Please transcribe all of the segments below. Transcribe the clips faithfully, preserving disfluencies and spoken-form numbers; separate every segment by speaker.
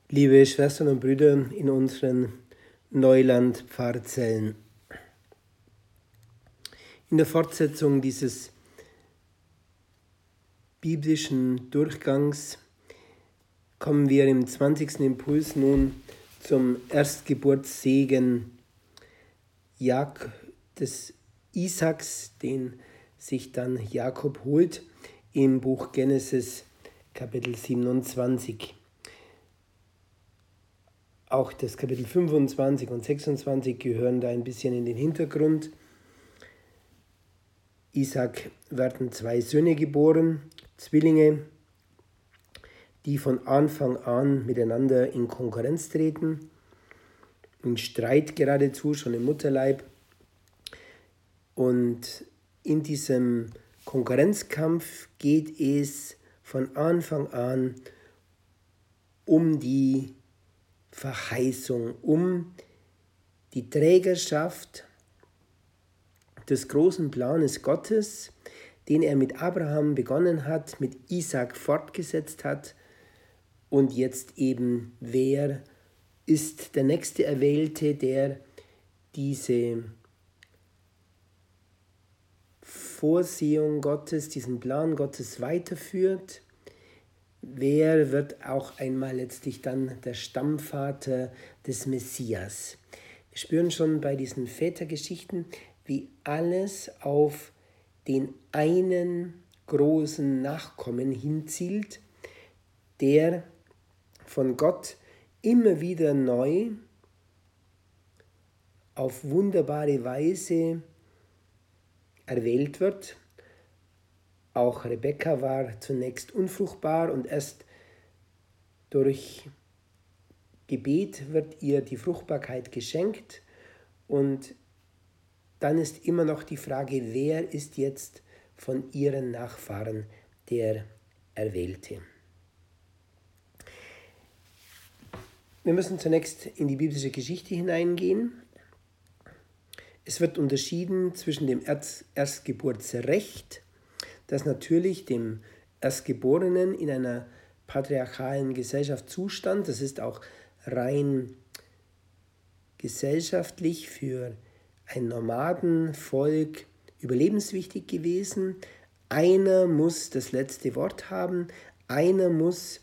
Speaker 1: Liebe Schwestern und Brüder in unseren Neuland-Pfarrzellen, in der Fortsetzung dieses biblischen Durchgangs kommen wir im zwanzigsten Impuls nun zum Erstgeburtssegen Jak- des Isaaks, den sich dann Jakob holt im Buch Genesis Kapitel siebenundzwanzig. Auch das Kapitel fünfundzwanzig und sechsundzwanzig gehören da ein bisschen in den Hintergrund. Isaak werden zwei Söhne geboren, Zwillinge, die von Anfang an miteinander in Konkurrenz treten, in Streit geradezu, schon im Mutterleib. Und in diesem Konkurrenzkampf geht es von Anfang an um die Verheißung, um die Trägerschaft des großen Planes Gottes, den er mit Abraham begonnen hat, mit Isaak fortgesetzt hat. Und jetzt eben, wer ist der nächste Erwählte, der diese Vorsehung Gottes, diesen Plan Gottes weiterführt? Wer wird auch einmal letztlich dann der Stammvater des Messias? Wir spüren schon bei diesen Vätergeschichten, wie alles auf den einen großen Nachkommen hinzielt, der von Gott immer wieder neu auf wunderbare Weise erwählt wird. Auch Rebekka war zunächst unfruchtbar und erst durch Gebet wird ihr die Fruchtbarkeit geschenkt. Und dann ist immer noch die Frage, wer ist jetzt von ihren Nachfahren der Erwählte? Wir müssen zunächst in die biblische Geschichte hineingehen. Es wird unterschieden zwischen dem Erstgeburtsrecht, das natürlich dem Erstgeborenen in einer patriarchalen Gesellschaft zustand. Das ist auch rein gesellschaftlich für ein Nomadenvolk überlebenswichtig gewesen. Einer muss das letzte Wort haben, einer muss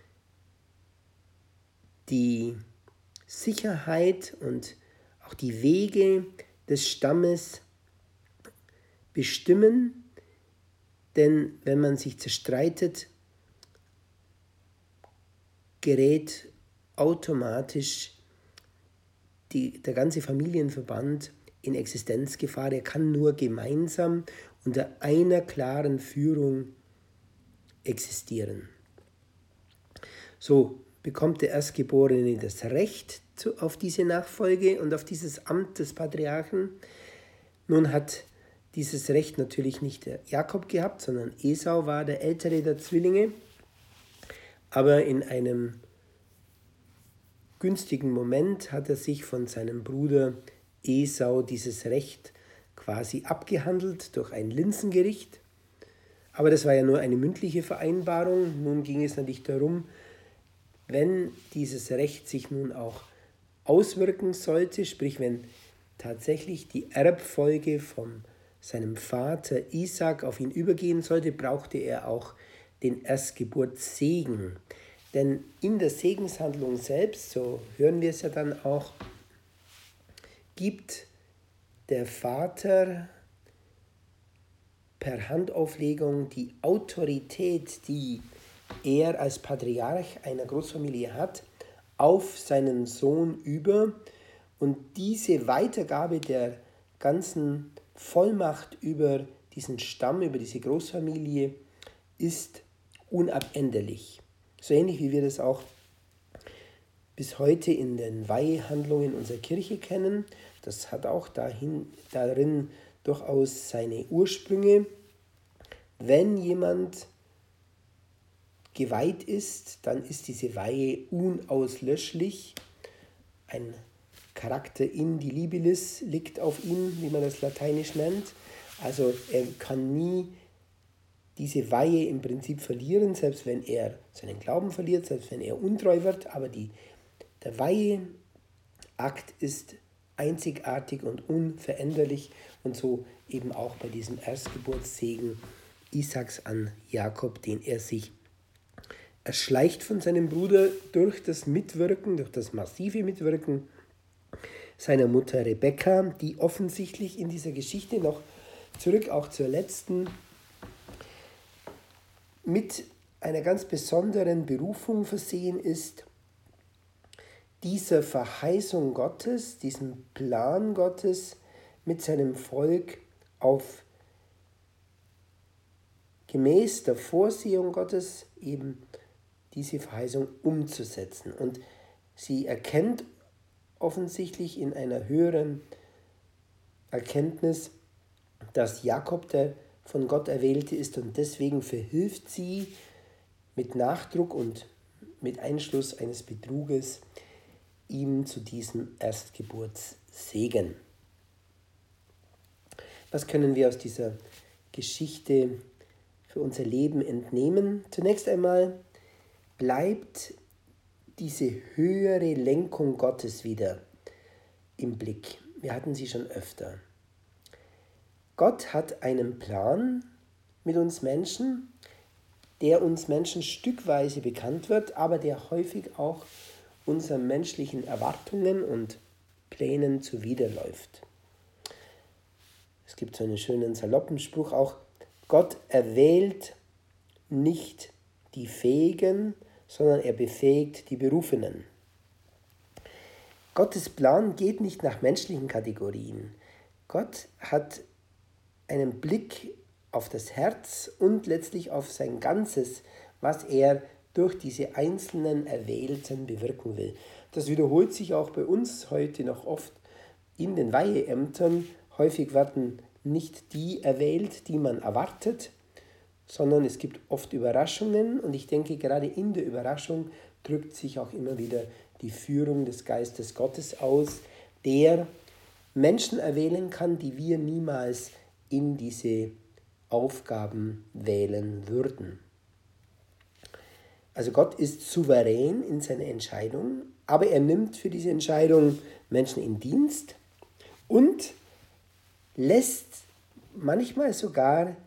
Speaker 1: die Sicherheit und auch die Wege des Stammes bestimmen. Denn wenn man sich zerstreitet, gerät automatisch die, der ganze Familienverband in Existenzgefahr. Er kann nur gemeinsam unter einer klaren Führung existieren. So bekommt der Erstgeborene das Recht zu, auf diese Nachfolge und auf dieses Amt des Patriarchen. Nun hat dieses Recht natürlich nicht der Jakob gehabt, sondern Esau war der ältere der Zwillinge. Aber in einem günstigen Moment hat er sich von seinem Bruder Esau dieses Recht quasi abgehandelt durch ein Linsengericht. Aber das war ja nur eine mündliche Vereinbarung. Nun ging es natürlich darum, wenn dieses Recht sich nun auch auswirken sollte, sprich wenn tatsächlich die Erbfolge vom seinem Vater Isaak auf ihn übergehen sollte, brauchte er auch den Erstgeburtssegen. Denn in der Segenshandlung selbst, so hören wir es ja dann auch, gibt der Vater per Handauflegung die Autorität, die er als Patriarch einer Großfamilie hat, auf seinen Sohn über. Und diese Weitergabe der ganzen Vollmacht über diesen Stamm, über diese Großfamilie, ist unabänderlich. So ähnlich wie wir das auch bis heute in den Weihehandlungen unserer Kirche kennen. Das hat auch dahin, darin durchaus seine Ursprünge. Wenn jemand geweiht ist, dann ist diese Weihe unauslöschlich. Ein Charakter indelibilis liegt auf ihm, wie man das lateinisch nennt. Also er kann nie diese Weihe im Prinzip verlieren, selbst wenn er seinen Glauben verliert, selbst wenn er untreu wird. Aber die, der Weiheakt ist einzigartig und unveränderlich und so eben auch bei diesem Erstgeburtssegen Isaaks an Jakob, den er sich erschleicht von seinem Bruder durch das Mitwirken, durch das massive Mitwirken seiner Mutter Rebekka, die offensichtlich in dieser Geschichte noch zurück auch zur letzten mit einer ganz besonderen Berufung versehen ist, dieser Verheißung Gottes, diesem Plan Gottes mit seinem Volk auf gemäß der Vorsehung Gottes eben diese Verheißung umzusetzen. Und sie erkennt offensichtlich in einer höheren Erkenntnis, dass Jakob der von Gott Erwählte ist und deswegen verhilft sie mit Nachdruck und mit Einschluss eines Betruges ihm zu diesem Erstgeburtssegen. Was können wir aus dieser Geschichte für unser Leben entnehmen? Zunächst einmal bleibt diese höhere Lenkung Gottes wieder im Blick. Wir hatten sie schon öfter. Gott hat einen Plan mit uns Menschen, der uns Menschen stückweise bekannt wird, aber der häufig auch unseren menschlichen Erwartungen und Plänen zuwiderläuft. Es gibt so einen schönen saloppen Spruch auch: Gott erwählt nicht die Fähigen, sondern er befähigt die Berufenen. Gottes Plan geht nicht nach menschlichen Kategorien. Gott hat einen Blick auf das Herz und letztlich auf sein Ganzes, was er durch diese einzelnen Erwählten bewirken will. Das wiederholt sich auch bei uns heute noch oft in den Weiheämtern. Häufig werden nicht die erwählt, die man erwartet, sondern es gibt oft Überraschungen und ich denke, gerade in der Überraschung drückt sich auch immer wieder die Führung des Geistes Gottes aus, der Menschen erwählen kann, die wir niemals in diese Aufgaben wählen würden. Also Gott ist souverän in seiner Entscheidung, aber er nimmt für diese Entscheidung Menschen in Dienst und lässt manchmal sogar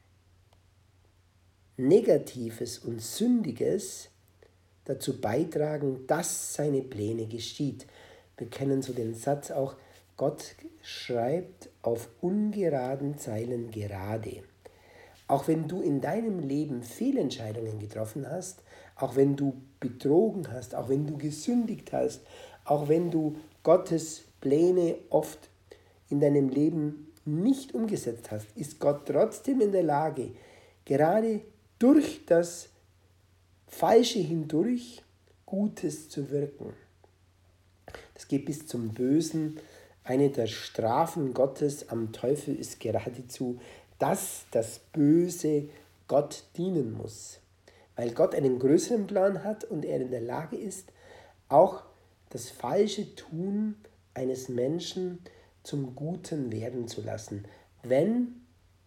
Speaker 1: Negatives und Sündiges dazu beitragen, dass seine Pläne geschieht. Wir kennen so den Satz auch: Gott schreibt auf ungeraden Zeilen gerade. Auch wenn du in deinem Leben Fehlentscheidungen getroffen hast, auch wenn du betrogen hast, auch wenn du gesündigt hast, auch wenn du Gottes Pläne oft in deinem Leben nicht umgesetzt hast, ist Gott trotzdem in der Lage, gerade durch das Falsche hindurch Gutes zu wirken. Das geht bis zum Bösen. Eine der Strafen Gottes am Teufel ist geradezu, dass das Böse Gott dienen muss. Weil Gott einen größeren Plan hat und er in der Lage ist, auch das falsche Tun eines Menschen zum Guten werden zu lassen, wenn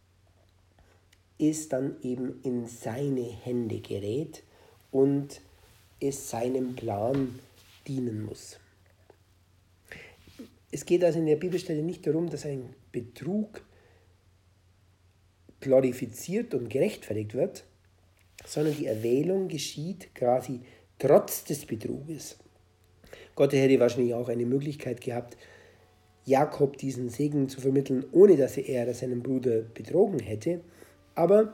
Speaker 1: es dann eben in seine Hände gerät und es seinem Plan dienen muss. Es geht also in der Bibelstelle nicht darum, dass ein Betrug glorifiziert und gerechtfertigt wird, sondern die Erwählung geschieht quasi trotz des Betruges. Gott hätte wahrscheinlich auch eine Möglichkeit gehabt, Jakob diesen Segen zu vermitteln, ohne dass er seinen Bruder betrogen hätte. Aber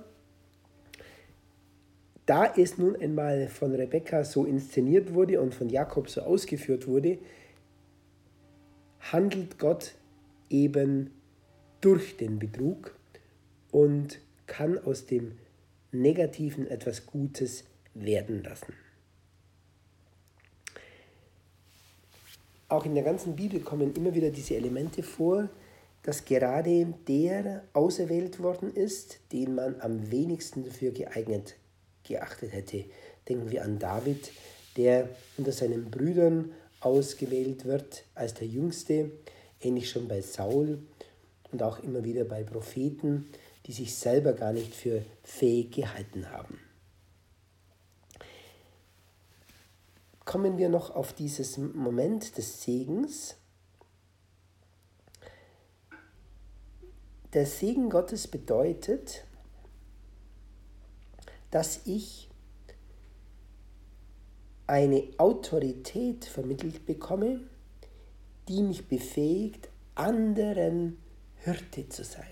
Speaker 1: da es nun einmal von Rebekka so inszeniert wurde und von Jakob so ausgeführt wurde, handelt Gott eben durch den Betrug und kann aus dem Negativen etwas Gutes werden lassen. Auch in der ganzen Bibel kommen immer wieder diese Elemente vor, dass gerade der auserwählt worden ist, den man am wenigsten dafür geeignet geachtet hätte. Denken wir an David, der unter seinen Brüdern ausgewählt wird als der Jüngste, ähnlich schon bei Saul und auch immer wieder bei Propheten, die sich selber gar nicht für fähig gehalten haben. Kommen wir noch auf dieses Moment des Segens. Der Segen Gottes bedeutet, dass ich eine Autorität vermittelt bekomme, die mich befähigt, anderen Hirte zu sein.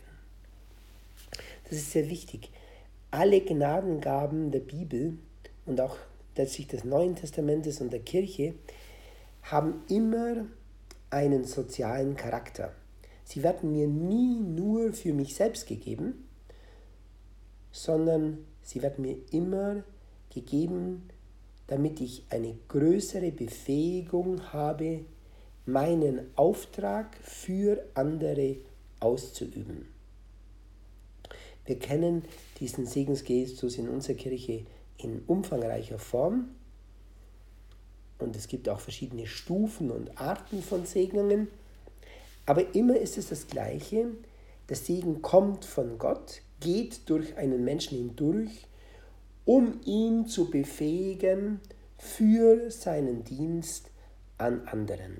Speaker 1: Das ist sehr wichtig. Alle Gnadengaben der Bibel und auch letztlich des Neuen Testamentes und der Kirche haben immer einen sozialen Charakter. Sie werden mir nie nur für mich selbst gegeben, sondern sie werden mir immer gegeben, damit ich eine größere Befähigung habe, meinen Auftrag für andere auszuüben. Wir kennen diesen Segensgestus in unserer Kirche in umfangreicher Form und es gibt auch verschiedene Stufen und Arten von Segnungen, aber immer ist es das Gleiche. Der Segen kommt von Gott, geht durch einen Menschen hindurch, um ihn zu befähigen für seinen Dienst an anderen.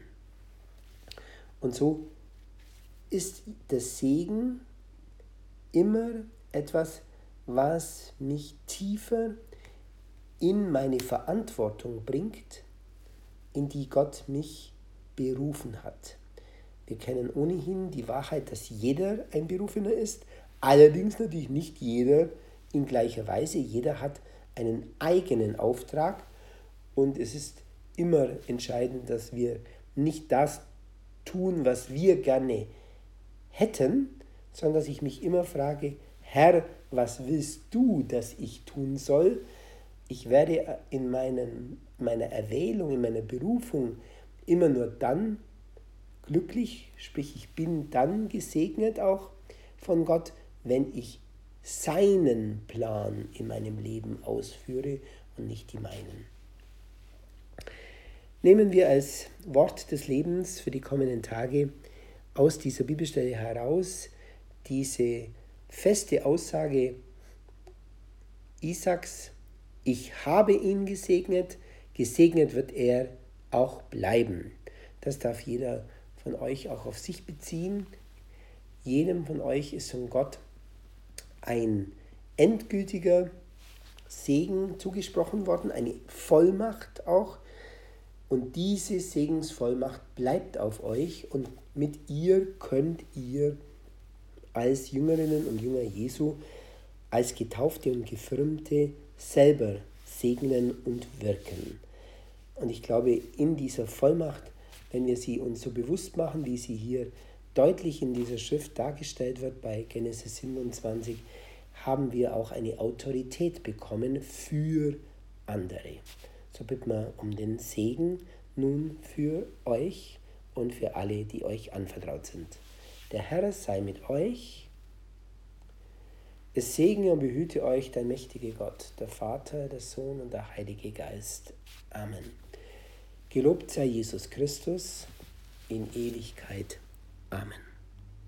Speaker 1: Und so ist der Segen immer etwas, was mich tiefer in meine Verantwortung bringt, in die Gott mich berufen hat. Wir kennen ohnehin die Wahrheit, dass jeder ein Berufener ist, allerdings natürlich nicht jeder in gleicher Weise. Jeder hat einen eigenen Auftrag und es ist immer entscheidend, dass wir nicht das tun, was wir gerne hätten, sondern dass ich mich immer frage, Herr, was willst du, dass ich tun soll? Ich werde in meinen, meiner Erwählung, in meiner Berufung immer nur dann glücklich, sprich ich bin dann gesegnet auch von Gott, wenn ich seinen Plan in meinem Leben ausführe und nicht die meinen. Nehmen wir als Wort des Lebens für die kommenden Tage aus dieser Bibelstelle heraus diese feste Aussage Isaaks: Ich habe ihn gesegnet, gesegnet wird er auch bleiben. Das darf jeder von euch auch auf sich beziehen. Jedem von euch ist von Gott ein endgültiger Segen zugesprochen worden, eine Vollmacht auch. Und diese Segensvollmacht bleibt auf euch und mit ihr könnt ihr als Jüngerinnen und Jünger Jesu, als Getaufte und Gefirmte selber segnen und wirken. Und ich glaube, in dieser Vollmacht, wenn wir sie uns so bewusst machen, wie sie hier deutlich in dieser Schrift dargestellt wird bei Genesis siebenundzwanzig, haben wir auch eine Autorität bekommen für andere. So bitten wir um den Segen nun für euch und für alle, die euch anvertraut sind. Der Herr sei mit euch. Es segne und behüte euch der mächtige Gott, der Vater, der Sohn und der Heilige Geist. Amen. Gelobt sei Jesus Christus in Ewigkeit. Amen.